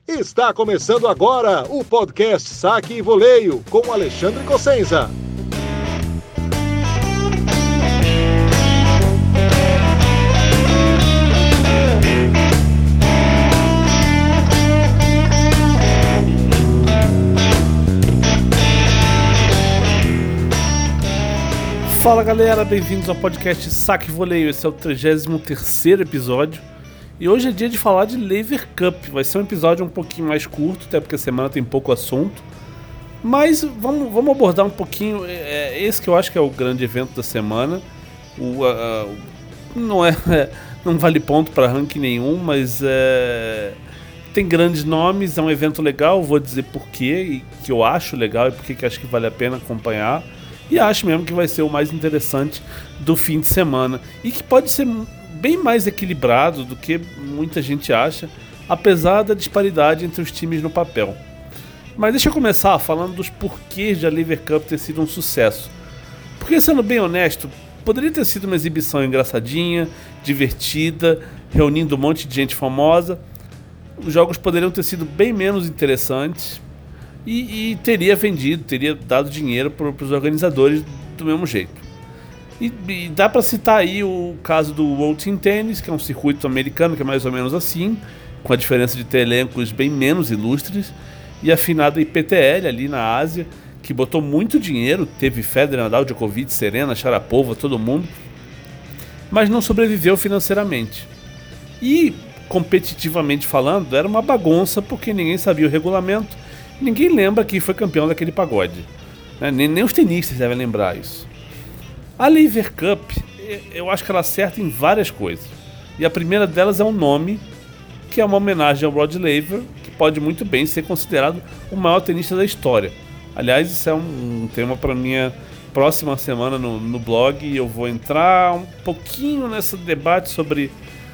Está começando agora o podcast Saque e Voleio com Alexandre Cossenza. Fala galera, bem-vindos ao podcast Saque e Voleio. Esse é o 33º episódio e hoje é dia de falar de Laver Cup. Vai ser um episódio um pouquinho mais curto, até porque a semana tem pouco assunto, mas vamos abordar um pouquinho esse que eu acho que é o grande evento da semana. Não vale ponto para ranking nenhum, mas tem grandes nomes, é um evento legal. Vou dizer por quê, e que eu acho legal e por que acho que vale a pena acompanhar. E acho mesmo que vai ser o mais interessante do fim de semana. E que pode ser bem mais equilibrado do que muita gente acha, apesar da disparidade entre os times no papel. Mas deixa eu começar falando dos porquês de a Laver Cup ter sido um sucesso. Porque, sendo bem honesto, poderia ter sido uma exibição engraçadinha, divertida, reunindo um monte de gente famosa. Os jogos poderiam ter sido bem menos interessantes. E teria dado dinheiro para os organizadores do mesmo jeito. E dá para citar aí o caso do World Team Tennis, que é um circuito americano que é mais ou menos assim, com a diferença de ter elencos bem menos ilustres, e a finada IPTL ali na Ásia, que botou muito dinheiro, teve Federer, Nadal, Djokovic, Serena, Sharapova, todo mundo, mas não sobreviveu financeiramente. E, competitivamente falando, era uma bagunça porque ninguém sabia o regulamento. Ninguém lembra quem foi campeão daquele pagode, né? Nem os tenistas devem lembrar isso. A Laver Cup, eu acho que ela acerta em várias coisas. E a primeira delas é um nome, que é uma homenagem ao Rod Laver, que pode muito bem ser considerado o maior tenista da história. Aliás, isso é um tema para minha próxima semana no blog. E eu vou entrar um pouquinho nesse debate sobre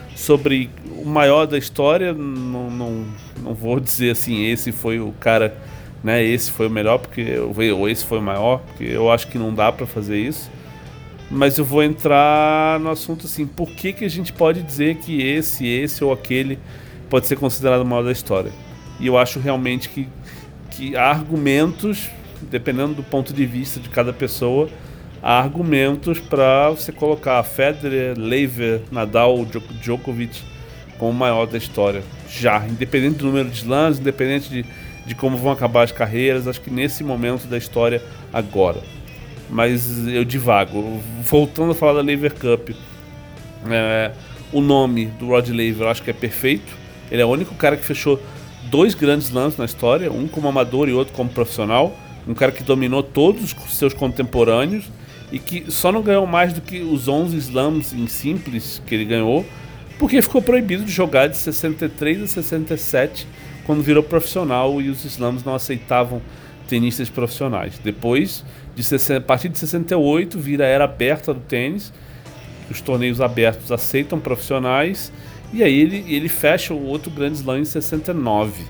o maior da história. Não vou dizer assim, esse foi o cara, né, esse foi o melhor, ou esse foi o maior, porque eu acho que não dá pra fazer isso. Mas eu vou entrar no assunto assim, por que a gente pode dizer que esse ou aquele pode ser considerado o maior da história. E eu acho realmente que há argumentos, dependendo do ponto de vista de cada pessoa, há argumentos para você colocar Federer, Laver, Nadal, Djokovic como o maior da história. Já, independente do número de slams, independente de como vão acabar as carreiras, acho que nesse momento da história agora. Mas eu divago. Voltando a falar da Laver Cup, o nome do Rod Laver eu acho que é perfeito. Ele é o único cara que fechou 2 grandes slams na história, um como amador e outro como profissional. Um cara que dominou todos os seus contemporâneos e que só não ganhou mais do que os 11 slams em simples que ele ganhou, porque ficou proibido de jogar de 63 a 67 quando virou profissional e os slams não aceitavam tenistas profissionais. Depois, a partir de 68, vira a era aberta do tênis, os torneios abertos aceitam profissionais, e aí ele fecha o outro grande slam em 69.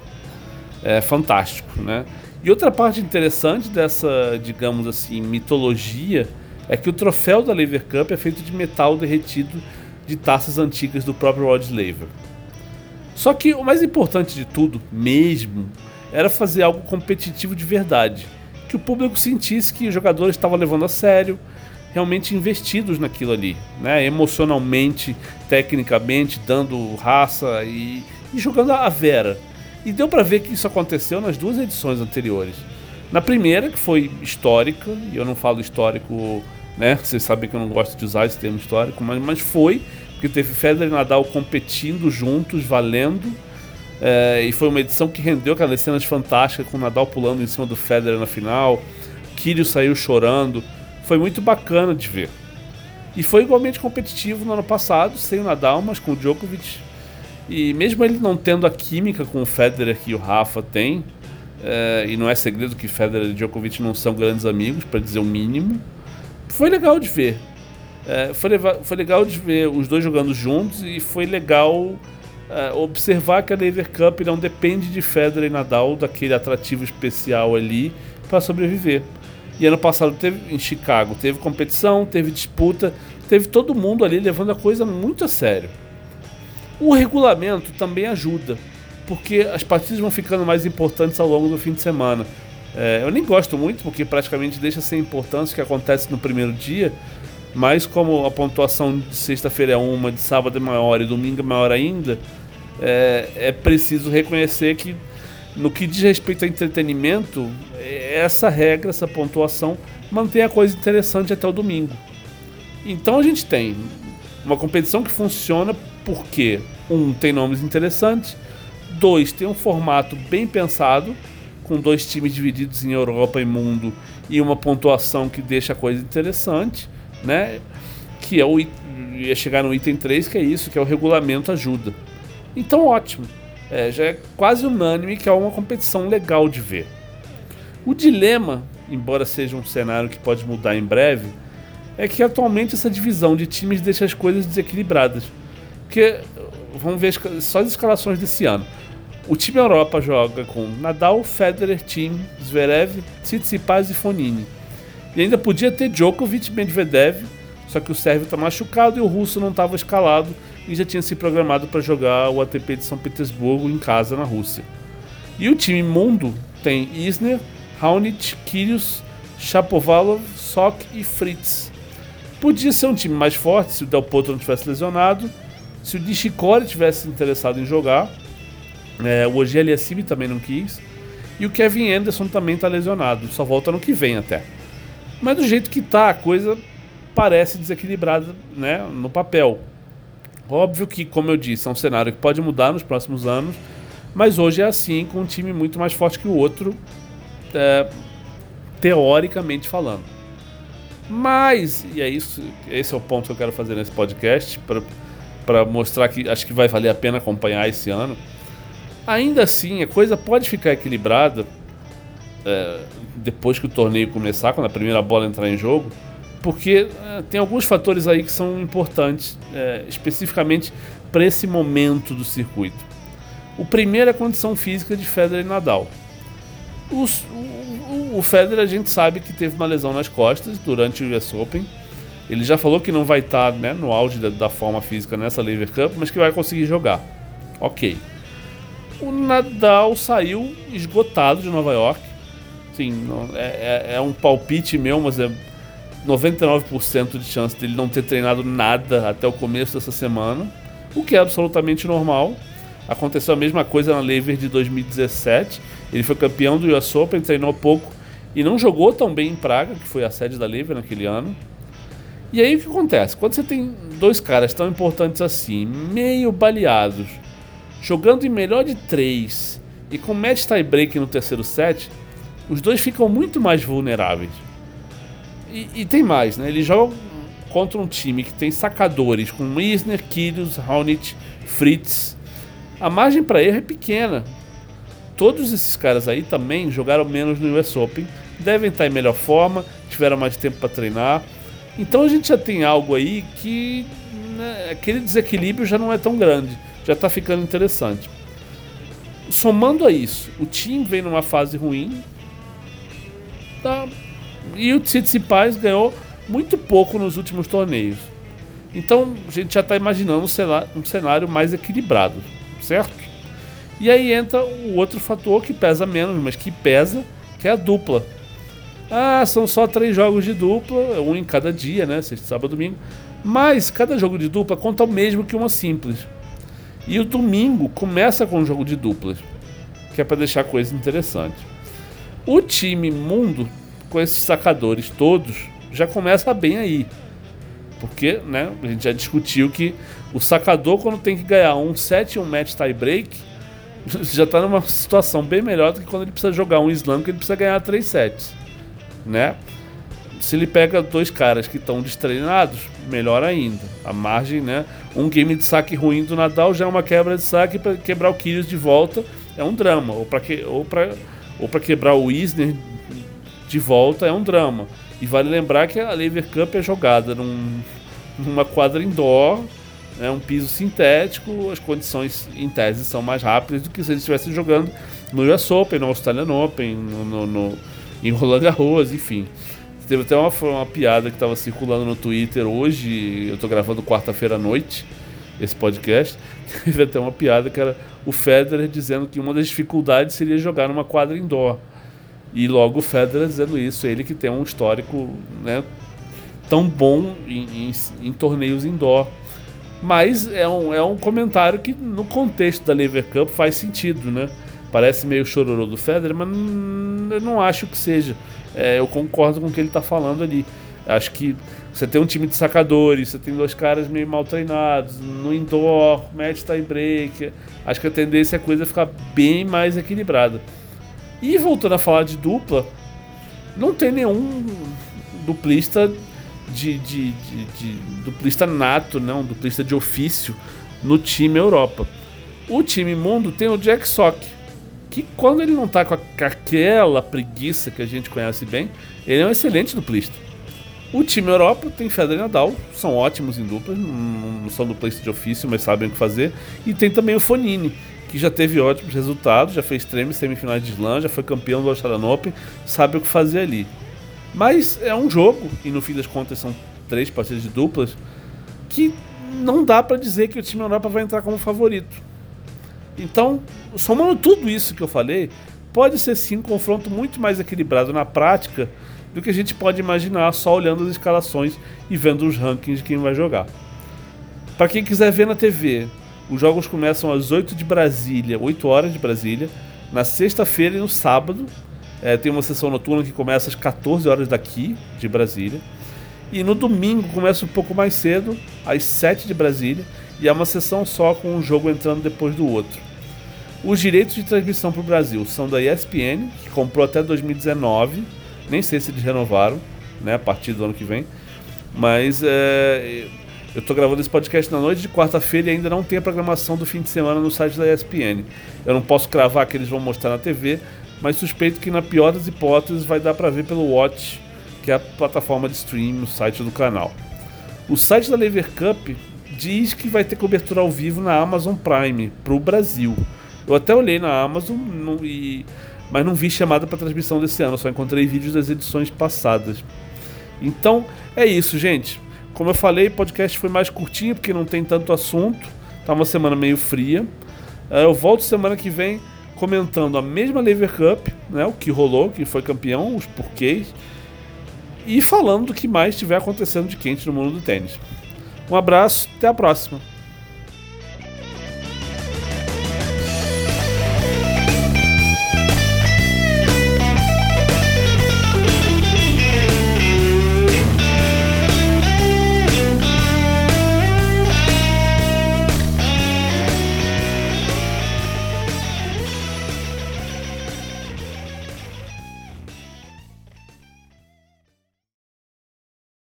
É fantástico, né? E outra parte interessante dessa, digamos assim, mitologia é que o troféu da Laver Cup é feito de metal derretido de taças antigas do próprio Rod Laver. Só que o mais importante de tudo, mesmo, era fazer algo competitivo de verdade, que o público sentisse que os jogadores estavam levando a sério, realmente investidos naquilo ali, né? Emocionalmente, tecnicamente, dando raça e jogando a vera. E deu pra ver que isso aconteceu nas 2 edições anteriores. Na primeira, que foi histórica, e eu não falo histórico, né? Vocês sabem que eu não gosto de usar esse termo histórico, mas foi, porque teve Federer e Nadal competindo juntos, valendo. E foi uma edição que rendeu aquelas cenas fantásticas, com o Nadal pulando em cima do Federer na final. Kyrgios saiu chorando. Foi muito bacana de ver. E foi igualmente competitivo no ano passado, sem o Nadal, mas com o Djokovic. E mesmo ele não tendo a química com o Federer que o Rafa tem, e não é segredo que Federer e Djokovic não são grandes amigos, para dizer o mínimo, foi legal de ver. Foi legal de ver os dois jogando juntos, e foi legal observar que a Laver Cup não depende de Federer e Nadal, daquele atrativo especial ali, para sobreviver. E ano passado em Chicago teve competição, teve disputa, teve todo mundo ali levando a coisa muito a sério. O regulamento também ajuda, porque as partidas vão ficando mais importantes ao longo do fim de semana. Eu nem gosto muito, porque praticamente deixa sem importância o que acontece no primeiro dia, mas como a pontuação de sexta-feira é uma, de sábado é maior e domingo é maior ainda, é preciso reconhecer que, no que diz respeito a entretenimento, essa regra, essa pontuação, mantém a coisa interessante até o domingo. Então a gente tem uma competição que funciona porque, tem nomes interessantes, 2, tem um formato bem pensado, com 2 times divididos em Europa e mundo, e uma pontuação que deixa a coisa interessante, né? Que ia chegar no item 3, que é isso, que é o regulamento ajuda. Então ótimo, já é quase unânime que é uma competição legal de ver. O dilema, embora seja um cenário que pode mudar em breve, é que atualmente essa divisão de times deixa as coisas desequilibradas. Porque, vamos ver só as escalações desse ano. O time Europa joga com Nadal, Federer, Thiem, Zverev, Tsitsipas e Fonini. E ainda podia ter Djokovic e Medvedev, só que o sérvio está machucado e o russo não estava escalado e já tinha se programado para jogar o ATP de São Petersburgo em casa, na Rússia. E o time mundo tem Isner, Raonic, Kyrgios, Shapovalov, Sock e Fritz. Podia ser um time mais forte se o Del Potro não tivesse lesionado, se o Nishikori tivesse interessado em jogar, o Ogier Aliassime também não quis, e o Kevin Anderson também está lesionado, só volta no que vem até. Mas do jeito que tá, a coisa parece desequilibrada, né, no papel. Óbvio que, como eu disse, é um cenário que pode mudar nos próximos anos, mas hoje é assim, com um time muito mais forte que o outro, teoricamente falando. Mas, e é isso, esse é o ponto que eu quero fazer nesse podcast, para mostrar que acho que vai valer a pena acompanhar esse ano. Ainda assim, a coisa pode ficar equilibrada depois que o torneio começar, quando a primeira bola entrar em jogo, porque tem alguns fatores aí que são importantes, especificamente para esse momento do circuito. O primeiro é a condição física de Federer e Nadal. O Federer, a gente sabe que teve uma lesão nas costas durante o US Open. Ele já falou que não vai estar, né, no auge da forma física nessa Laver Cup, mas que vai conseguir jogar. Ok. O Nadal saiu esgotado de Nova York. Sim, é um palpite meu, mas é 99% de chance dele não ter treinado nada até o começo dessa semana, o que é absolutamente normal. Aconteceu a mesma coisa na Laver de 2017. Ele foi campeão do US Open, treinou pouco e não jogou tão bem em Praga, que foi a sede da Laver naquele ano. E aí o que acontece? Quando você tem 2 caras tão importantes assim, meio baleados, jogando em melhor de 3 e com match tie break no terceiro set, os 2 ficam muito mais vulneráveis. E tem mais, né? Eles jogam contra um time que tem sacadores com Isner, Kyrgios, Raonic, Fritz. A margem para erro é pequena. Todos esses caras aí também jogaram menos no US Open, devem estar em melhor forma, tiveram mais tempo para treinar. Então a gente já tem algo aí que, né, aquele desequilíbrio já não é tão grande, já está ficando interessante. Somando a isso, o time vem numa fase ruim, tá? E o Tsitsipas ganhou muito pouco nos últimos torneios. Então a gente já está imaginando um cenário mais equilibrado, certo? E aí entra o outro fator que pesa menos, mas que pesa, que é a dupla. São só 3 jogos de dupla, um em cada dia, né? Sexta, sábado, domingo. Mas cada jogo de dupla conta o mesmo que uma simples. E o domingo começa com um jogo de duplas, que é para deixar a coisa interessante. O time mundo, com esses sacadores todos, já começa bem aí. Porque, né, a gente já discutiu que o sacador, quando tem que ganhar um set e um match tie break, já está numa situação bem melhor do que quando ele precisa jogar um slam, que ele precisa ganhar 3 sets, né? Se ele pega 2 caras que estão destreinados, melhor ainda. A margem, né? Um game de saque ruim do Nadal já é uma quebra de saque, para quebrar o Kyrgios de volta é um drama, ou para quebrar o Isner de volta é um drama. E vale lembrar que a Laver Cup é jogada numa quadra indoor, né, um piso sintético, as condições em tese são mais rápidas do que se eles estivessem jogando no US Open, no Australian Open, em Roland Garros, enfim. Teve até uma piada que estava circulando no Twitter hoje, eu estou gravando quarta-feira à noite, esse podcast, teve até uma piada que era o Federer dizendo que uma das dificuldades seria jogar numa quadra indoor. E logo o Federer dizendo isso, ele que tem um histórico, né, tão bom em torneios indoor. Mas é um comentário que no contexto da Lever Cup faz sentido, né? Parece meio chororô do Federer, mas eu não acho que seja. Eu concordo com o que ele está falando ali. Acho que você tem um time de sacadores, você tem 2 caras meio mal treinados, no indoor, match tie break. Acho que a tendência é a coisa ficar bem mais equilibrada. E voltando a falar de dupla, não tem nenhum duplista duplista nato, não, duplista de ofício no time Europa. O time mundo tem o Jack Sock, que quando ele não tá com aquela preguiça que a gente conhece bem, ele é um excelente duplista. O time Europa tem Federer e Nadal, são ótimos em duplas, não são duplistas de ofício, mas sabem o que fazer. E tem também o Fognini, que já teve ótimos resultados, já fez semifinais de slam, já foi campeão do Australian Open, sabe o que fazer ali. Mas é um jogo, e no fim das contas são 3 partidas de duplas, que não dá pra dizer que o time Europa vai entrar como favorito. Então, somando tudo isso que eu falei, pode ser sim um confronto muito mais equilibrado na prática do que a gente pode imaginar só olhando as escalações e vendo os rankings de quem vai jogar. Para quem quiser ver na TV, os jogos começam às 8 de Brasília, 8 horas de Brasília, na sexta-feira e no sábado. Tem uma sessão noturna que começa às 14 horas daqui, de Brasília. E no domingo começa um pouco mais cedo, às 7 de Brasília, e é uma sessão só com um jogo entrando depois do outro. Os direitos de transmissão para o Brasil são da ESPN, que comprou até 2019, nem sei se eles renovaram, né, a partir do ano que vem, mas eu estou gravando esse podcast na noite de quarta-feira e ainda não tem a programação do fim de semana no site da ESPN. Eu não posso cravar que eles vão mostrar na TV, mas suspeito que na pior das hipóteses vai dar para ver pelo Watch, que é a plataforma de streaming, o site do canal. O site da Lever Cup diz que vai ter cobertura ao vivo na Amazon Prime para o Brasil. Eu até olhei na Amazon, mas não vi chamada para transmissão desse ano, só encontrei vídeos das edições passadas. Então é isso, gente. Como eu falei, o podcast foi mais curtinho porque não tem tanto assunto, tá uma semana meio fria. Eu volto semana que vem comentando a mesma Lever Cup, né, o que rolou, quem foi campeão, os porquês, e falando do que mais estiver acontecendo de quente no mundo do tênis. Um abraço, até a próxima.